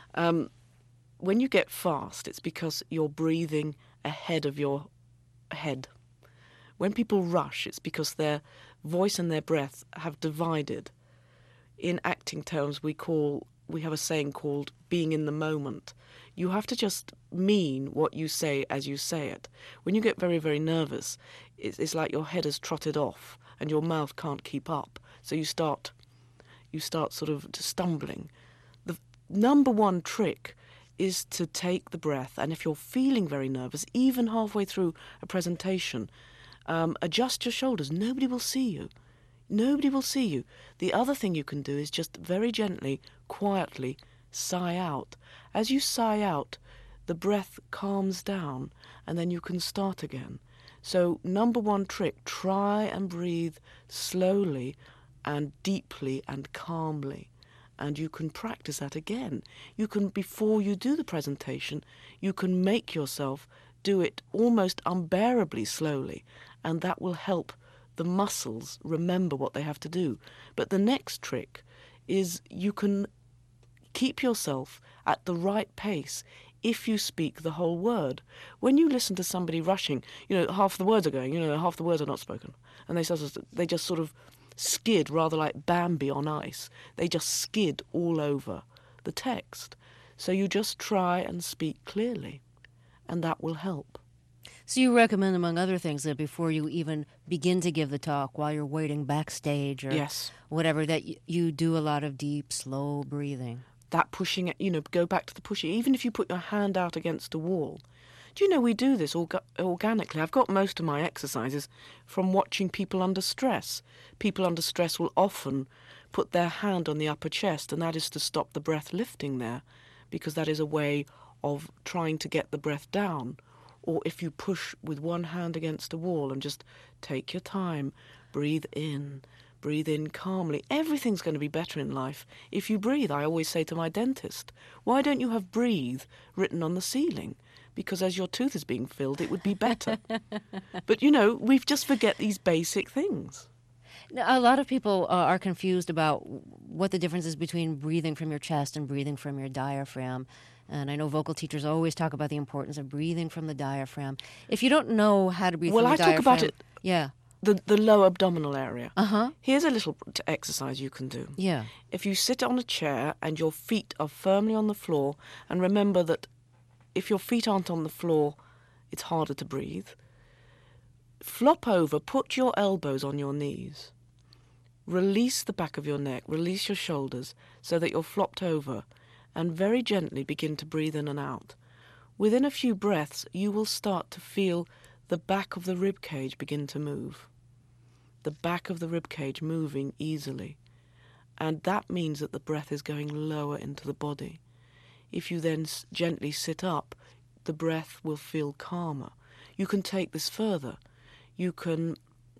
When you get fast, it's because you're breathing ahead of your head. When people rush, it's because their voice and their breath have divided. In acting terms, we have a saying called being in the moment. You have to just mean what you say as you say it. When you get very, very nervous, it's like your head has trotted off and your mouth can't keep up. So you start sort of stumbling. The number one trick is to take the breath, and if you're feeling very nervous, even halfway through a presentation, adjust your shoulders. Nobody will see you. Nobody will see you. The other thing you can do is just very gently, quietly sigh out. As you sigh out, the breath calms down, and then you can start again. So, number one trick, try and breathe slowly and deeply and calmly. And you can practice that again. You can, before you do the presentation, you can make yourself do it almost unbearably slowly, and that will help the muscles remember what they have to do. But the next trick is you can keep yourself at the right pace if you speak the whole word. When you listen to somebody rushing, half the words are going, half the words are not spoken. And they just sort of skid, rather like Bambi on ice. They just skid all over the text. So you just try and speak clearly, and that will help. So you recommend, among other things, that before you even begin to give the talk, while you're waiting backstage or whatever, that you do a lot of deep, slow breathing. That pushing, go back to the pushing. Even if you put your hand out against a wall. Do you know we do this organically? I've got most of my exercises from watching people under stress. People under stress will often put their hand on the upper chest, and that is to stop the breath lifting there, because that is a way of trying to get the breath down. Or if you push with one hand against a wall and just take your time, breathe in calmly. Everything's going to be better in life if you breathe. I always say to my dentist, why don't you have breathe written on the ceiling? Because as your tooth is being filled, it would be better. But, we just forget these basic things. Now, a lot of people are confused about what the difference is between breathing from your chest and breathing from your diaphragm. And I know vocal teachers always talk about the importance of breathing from the diaphragm. If you don't know how to breathe from the diaphragm... Well, I talk about it... Yeah. The low abdominal area. Uh-huh. Here's a little exercise you can do. Yeah. If you sit on a chair and your feet are firmly on the floor, and remember that if your feet aren't on the floor, it's harder to breathe. Flop over, put your elbows on your knees. Release the back of your neck, release your shoulders so that you're flopped over, and very gently begin to breathe in and out. Within a few breaths, you will start to feel the back of the rib cage begin to move. The back of the rib cage moving easily. And that means that the breath is going lower into the body. If you then gently sit up, the breath will feel calmer. You can take this further. You can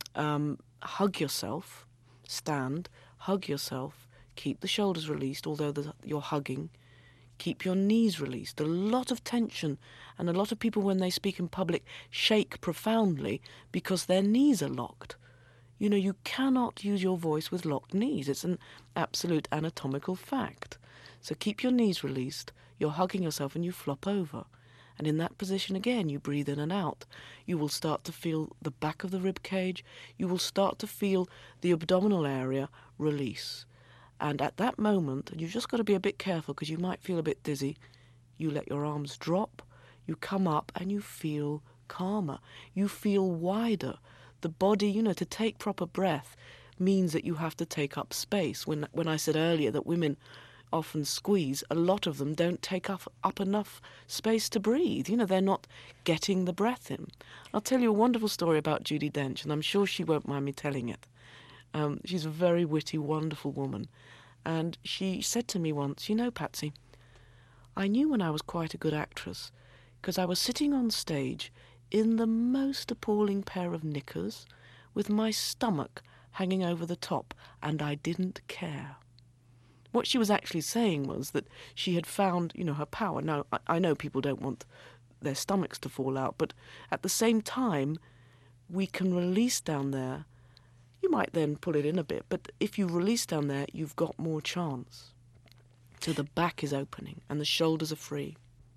hug yourself, stand, hug yourself, keep the shoulders released, although you're hugging. Keep your knees released. A lot of tension, and a lot of people when they speak in public shake profoundly because their knees are locked. You know, you cannot use your voice with locked knees. It's an absolute anatomical fact. So keep your knees released. You're hugging yourself and you flop over. And in that position again, you breathe in and out. You will start to feel the back of the rib cage. You will start to feel the abdominal area release. And at that moment, and you've just got to be a bit careful because you might feel a bit dizzy, you let your arms drop, you come up and you feel calmer. You feel wider. The body, you know, to take proper breath means that you have to take up space. When I said earlier that women often squeeze, a lot of them don't take up enough space to breathe. You know, they're not getting the breath in. I'll tell you a wonderful story about Judi Dench, and I'm sure she won't mind me telling it. She's a very witty, wonderful woman. And she said to me once, you know, Patsy, I knew when I was quite a good actress because I was sitting on stage in the most appalling pair of knickers with my stomach hanging over the top, and I didn't care. What she was actually saying was that she had found, you know, her power. Now, I know people don't want their stomachs to fall out, but at the same time, we can release down there. You might then pull it in a bit, but if you release down there, you've got more chance. So the back is opening and the shoulders are free.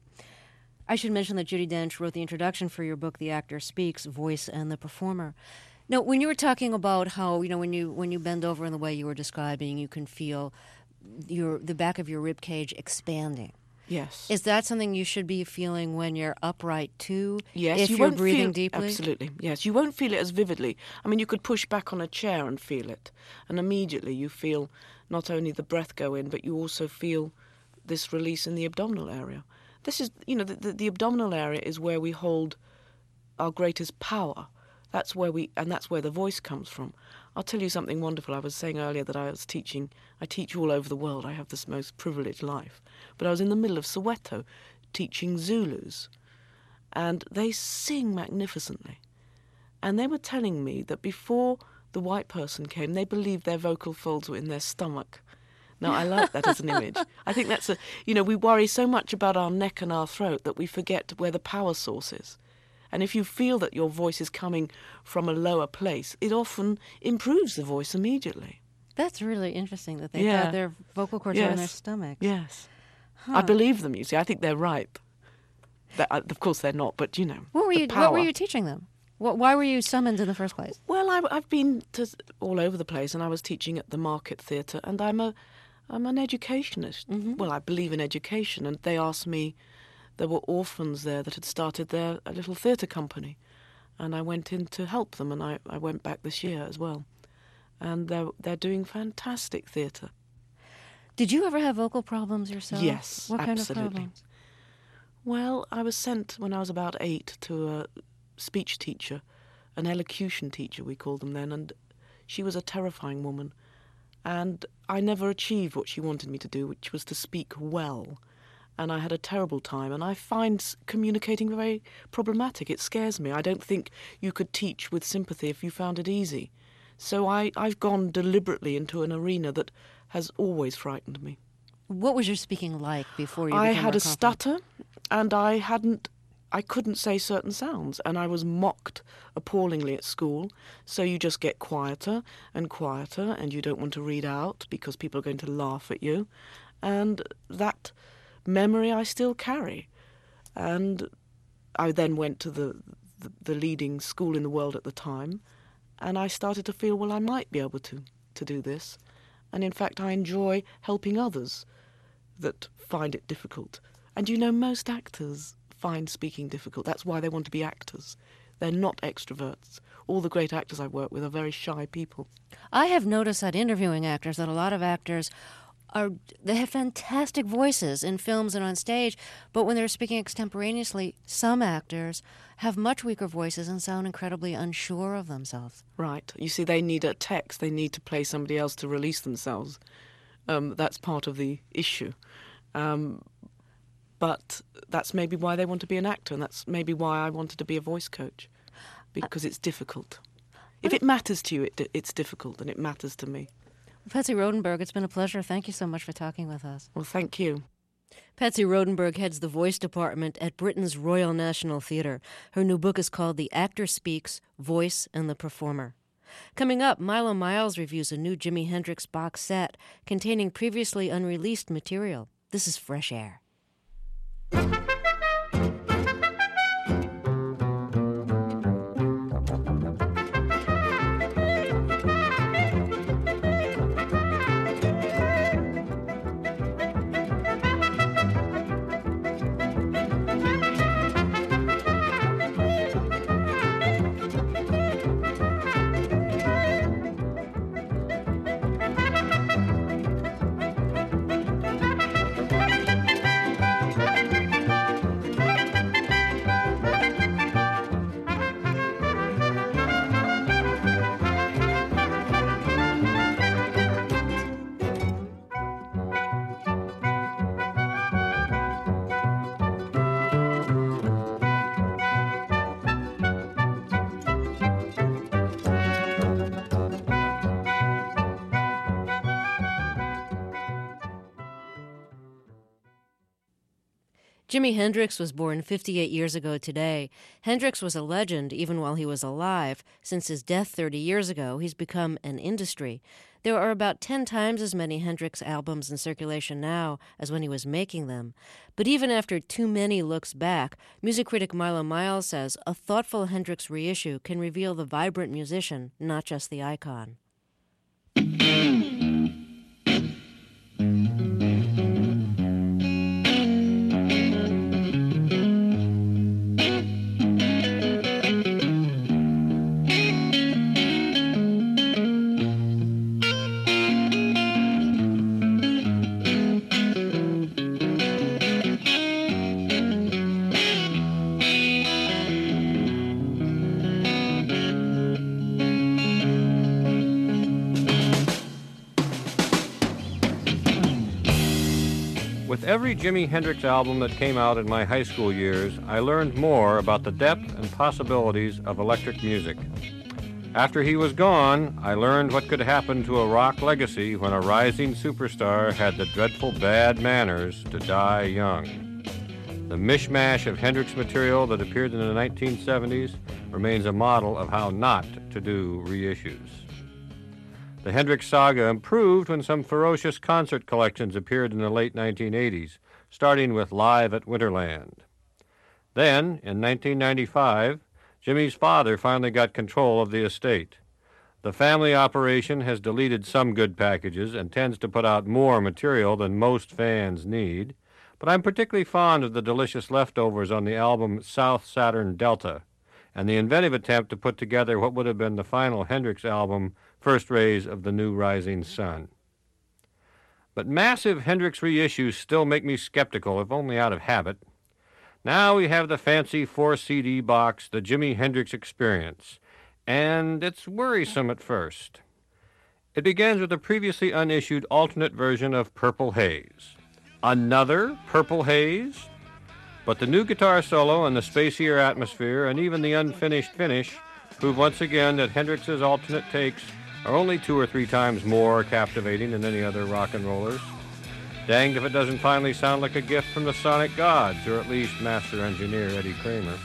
I should mention that Judi Dench wrote the introduction for your book, The Actor Speaks, Voice and the Performer. Now, when you were talking about how, you know, when you bend over in the way you were describing, you can feel the back of your rib cage expanding. Yes. Is that something you should be feeling when you're upright too? Yes. If you're breathing deeply? Absolutely. Yes. You won't feel it as vividly. I mean, you could push back on a chair and feel it. And immediately you feel not only the breath go in, but you also feel this release in the abdominal area. This is, you know, the abdominal area is where we hold our greatest power. That's where the voice comes from. I'll tell you something wonderful. I was saying earlier that I teach all over the world. I have this most privileged life. But I was in the middle of Soweto teaching Zulus. And they sing magnificently. And they were telling me that before the white person came, they believed their vocal folds were in their stomach. Now, I like that as an image. I think that's we worry so much about our neck and our throat that we forget where the power source is. And if you feel that your voice is coming from a lower place, it often improves the voice immediately. That's really interesting that they thought their vocal cords were in their stomachs. Yes. Huh. I believe them, you see. I think they're right. Of course they're not, but, you know, What were you teaching them? Why were you summoned in the first place? Well, I've been all over the place, and I was teaching at the Market Theatre, and I'm an educationist. Mm-hmm. Well, I believe in education, and they asked me. There were orphans there that had started a little theatre company, and I went in to help them, and I went back this year as well. And they're doing fantastic theatre. Did you ever have vocal problems yourself? Yes, What kind absolutely. of problems? Well, I was sent when I was about 8 to a speech teacher, an elocution teacher we called them then, and she was a terrifying woman. And I never achieved what she wanted me to do, which was to speak well. And I had a terrible time, and I find communicating very problematic. It scares me. I don't think you could teach with sympathy if you found it easy. So I've gone deliberately into an arena that has always frightened me. What was your speaking like before you became I had more a stutter, and I couldn't say certain sounds, and I was mocked appallingly at school. So you just get quieter, and you don't want to read out because people are going to laugh at you. And that memory I still carry. And I then went to the leading school in the world at the time, and I started to feel, well, I might be able to do this. And in fact, I enjoy helping others that find it difficult. And you know, most actors find speaking difficult. That's why they want to be actors. They're not extroverts. All the great actors I work with are very shy people. I have noticed that interviewing actors, that a lot of actors they have fantastic voices in films and on stage, but when they're speaking extemporaneously, some actors have much weaker voices and sound incredibly unsure of themselves. Right. You see, they need a text. They need to play somebody else to release themselves. That's part of the issue. But that's maybe why they want to be an actor, and that's maybe why I wanted to be a voice coach, because it's difficult. If it matters to you, it's difficult, and it matters to me. Patsy Rodenburg, it's been a pleasure. Thank you so much for talking with us. Well, thank you. Patsy Rodenburg heads the voice department at Britain's Royal National Theatre. Her new book is called The Actor Speaks, Voice and the Performer. Coming up, Milo Miles reviews a new Jimi Hendrix box set containing previously unreleased material. This is Fresh Air. Jimi Hendrix was born 58 years ago today. Hendrix was a legend even while he was alive. Since his death 30 years ago, he's become an industry. There are about 10 times as many Hendrix albums in circulation now as when he was making them. But even after too many looks back, music critic Milo Miles says a thoughtful Hendrix reissue can reveal the vibrant musician, not just the icon. With every Jimi Hendrix album that came out in my high school years, I learned more about the depth and possibilities of electric music. After he was gone, I learned what could happen to a rock legacy when a rising superstar had the dreadful bad manners to die young. The mishmash of Hendrix material that appeared in the 1970s remains a model of how not to do reissues. The Hendrix saga improved when some ferocious concert collections appeared in the late 1980s, starting with Live at Winterland. Then, in 1995, Jimmy's father finally got control of the estate. The family operation has deleted some good packages and tends to put out more material than most fans need, but I'm particularly fond of the delicious leftovers on the album South Saturn Delta and the inventive attempt to put together what would have been the final Hendrix album, First Rays of the New Rising Sun. But massive Hendrix reissues still make me skeptical, if only out of habit. Now we have the fancy 4-CD box, the Jimi Hendrix Experience, and it's worrisome at first. It begins with a previously unissued alternate version of Purple Haze. Another Purple Haze? But the new guitar solo and the spacier atmosphere and even the unfinished finish prove once again that Hendrix's alternate takes are only 2 or 3 times more captivating than any other rock and rollers. Danged if it doesn't finally sound like a gift from the sonic gods, or at least master engineer Eddie Kramer.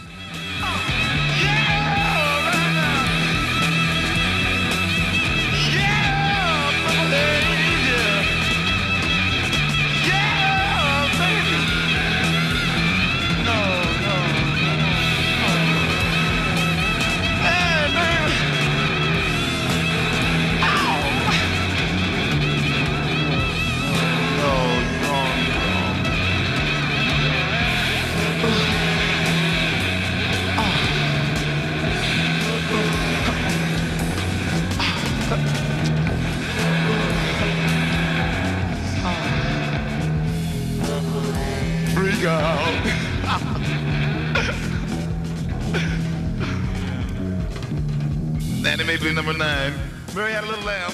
Nanny Mapley number 9. Mary had a little lamb.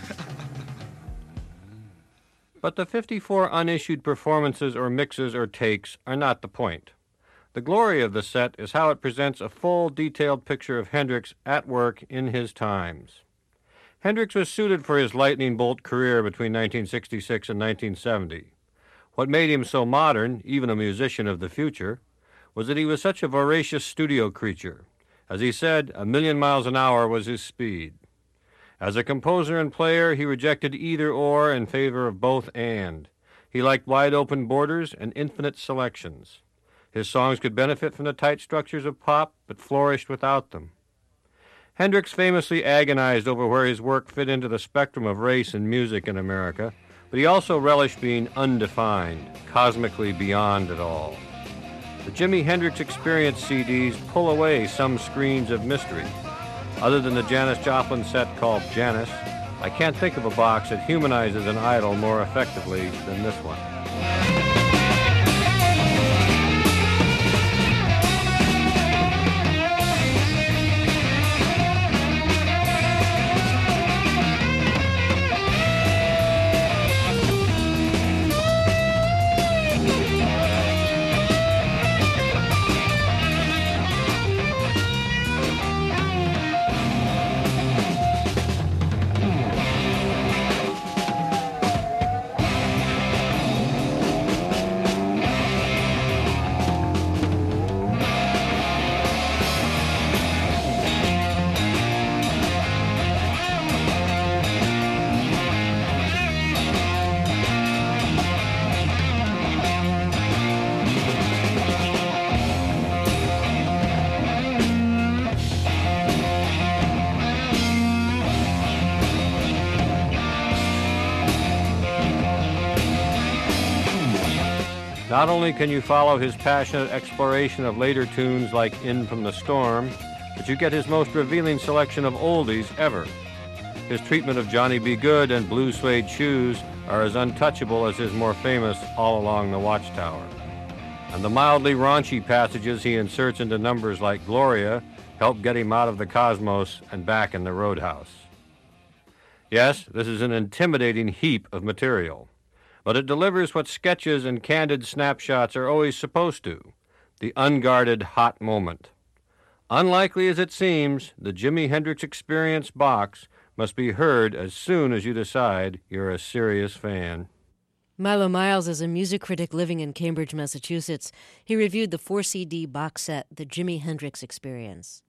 But the 54 unissued performances or mixes or takes are not the point. The glory of the set is how it presents a full, detailed picture of Hendrix at work in his times. Hendrix was suited for his lightning bolt career between 1966 and 1970. What made him so modern, even a musician of the future, was that he was such a voracious studio creature. As he said, 1,000,000 miles an hour was his speed. As a composer and player, he rejected either or in favor of both and. He liked wide-open borders and infinite selections. His songs could benefit from the tight structures of pop, but flourished without them. Hendrix famously agonized over where his work fit into the spectrum of race and music in America, but he also relished being undefined, cosmically beyond it all. The Jimi Hendrix Experience CDs pull away some screens of mystery. Other than the Janis Joplin set called Janis, I can't think of a box that humanizes an idol more effectively than this one. Not only can you follow his passionate exploration of later tunes like In From the Storm, but you get his most revealing selection of oldies ever. His treatment of Johnny B. Good and Blue Suede Shoes are as untouchable as his more famous All Along the Watchtower. And the mildly raunchy passages he inserts into numbers like Gloria help get him out of the cosmos and back in the roadhouse. Yes, this is an intimidating heap of material, but it delivers what sketches and candid snapshots are always supposed to, the unguarded hot moment. Unlikely as it seems, the Jimi Hendrix Experience box must be heard as soon as you decide you're a serious fan. Milo Miles is a music critic living in Cambridge, Massachusetts. He reviewed the 4-CD box set, The Jimi Hendrix Experience.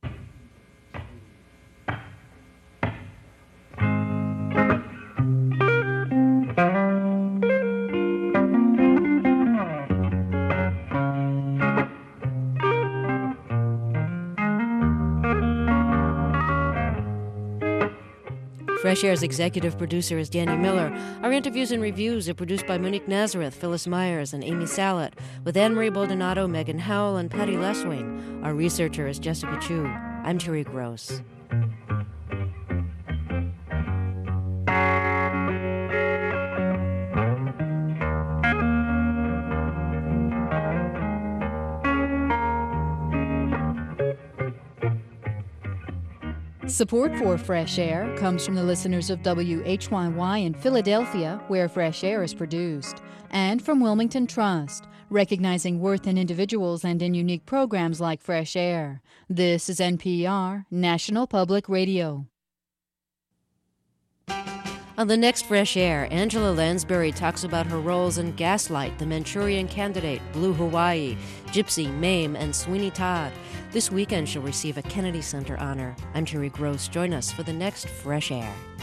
Fresh Air's executive producer is Danny Miller. Our interviews and reviews are produced by Monique Nazareth, Phyllis Myers, and Amy Salet, with Anne-Marie Baldonado, Megan Howell, and Patty Leswing. Our researcher is Jessica Chu. I'm Terry Gross. Support for Fresh Air comes from the listeners of WHYY in Philadelphia, where Fresh Air is produced, and from Wilmington Trust, recognizing worth in individuals and in unique programs like Fresh Air. This is NPR, National Public Radio. On the next Fresh Air, Angela Lansbury talks about her roles in Gaslight, The Manchurian Candidate, Blue Hawaii, Gypsy, Mame, and Sweeney Todd. This weekend she'll receive a Kennedy Center honor. I'm Terry Gross. Join us for the next Fresh Air.